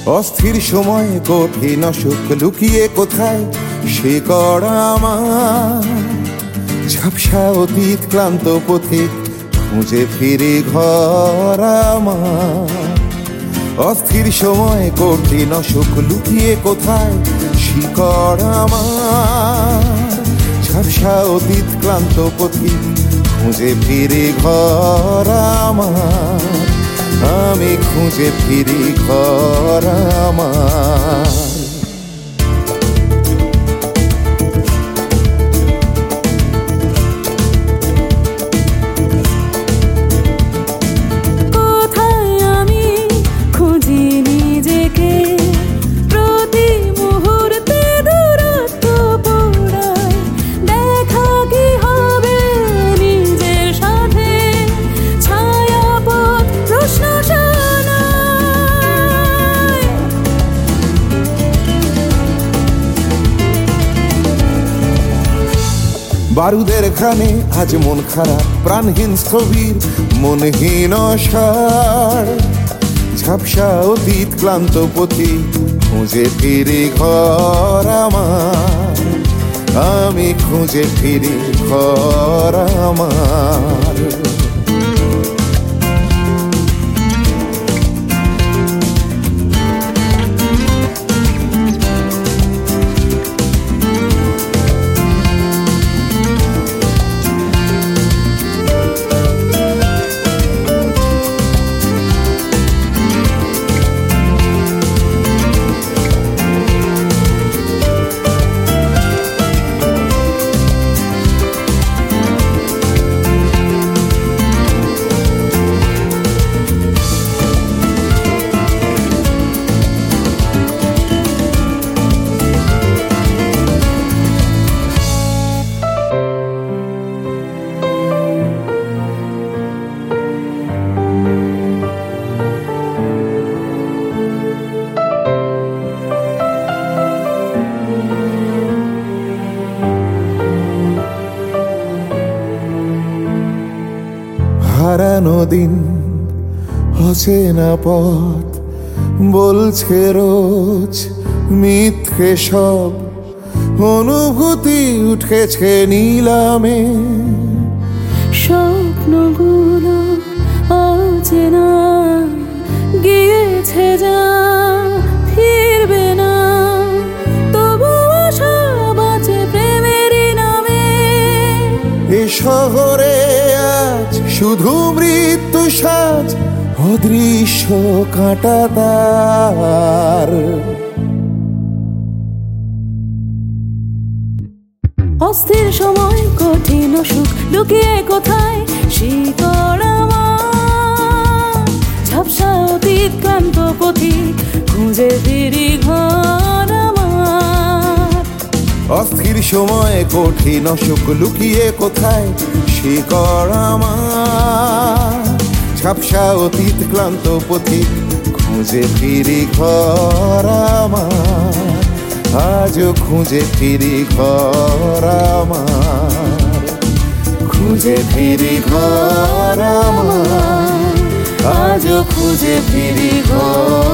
অস্থির সময় কঠিন অসুখ লুকিয়ে কোথায় শিকড় আমার, ঝাপসা অতীত ক্লান্ত পথিক খুঁজে ফিরে ঘর আমার। অস্থির সময় কঠিন অসুখ লুকিয়ে কোথায় শিকড় আমার, ঝাপসা অতীত ক্লান্ত পথিক খুঁজে ফিরে ঘর আমার। আমি খুঁজে ফিরি ঘর আমার। কোথায় আমি খুঁজি নিজেকে, প্রতি মুহূর্তে দূরত্ব পড়ায়। দেখা কি হবে নিজের সাথে, ছায়াপথ প্রশ্ন শোনায়। বারুদের ঘ্রাণে আজ মন খারাপ, প্রাণহীন স্থবির মনহীন সার, ঝাপসা অতীত ক্লান্ত পথিক খুঁজে ফিরি ঘর আমার। আমি খুঁজে ফিরি ঘর আমার। হারানো দিন অচেনা পথ বলছে রোজ মিথ্যে সব, অনুভূতি উঠেছে নিলামে। স্বপ্নগুলো অচেনা গিয়েছে যা ফিরবে না, তবু আশা বাঁচে প্রেমেরই নামে। এ শহরে আজ শুধু মৃত্যু সাজ, অদৃশ্য কাঁটাতার। অস্থির সময় কঠিন অসুখ লুকিয়ে কোথায় শিকড় আমার, ঝাপসা অতীত ক্লান্ত পথিক খুঁজে ফিরি ঘর আমার। অস্থির সময় কঠিন অসুখ লুকিয়ে কোথায় শিকড় আমার, ঝাপসা অতীত ক্লান্ত পথিক খুঁজে ফিরি ঘর আমার। আজও খুঁজে ফিরি ঘর আমার, খুঁজে ফিরি ঘর আমার। আজও খুঁজে ফিরি ঘর।